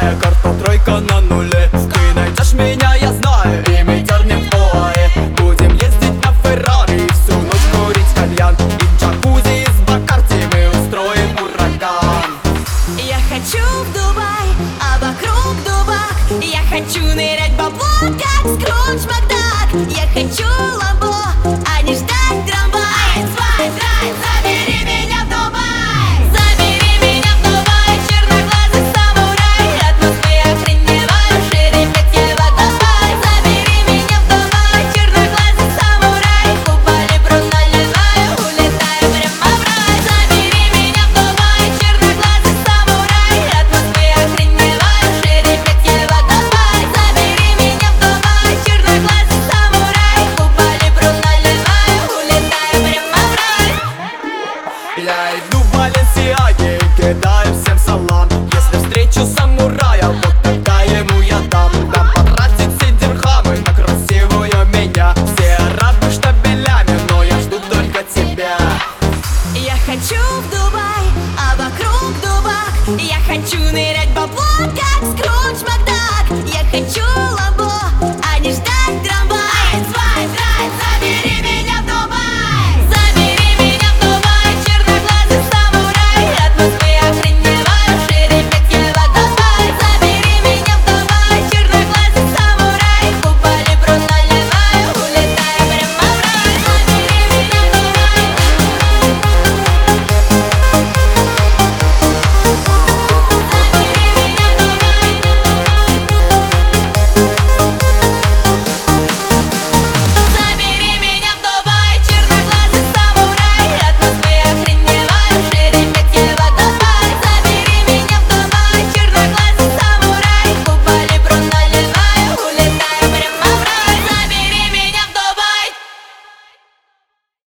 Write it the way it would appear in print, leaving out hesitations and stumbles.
Моя карта тройка на нуле. Ты найдешь меня, я знаю, и мы дернем в Оаэ. Будем ездить на Феррари и всю ночь курить кальян. И в джакузи из Бакарди мы устроим ураган. Я хочу в Дубай, а вокруг дубак. Я хочу нырять в бабло, как Скрудж Макдак. Я хочу ламбо, а не ждать трамвай. Свай, драй,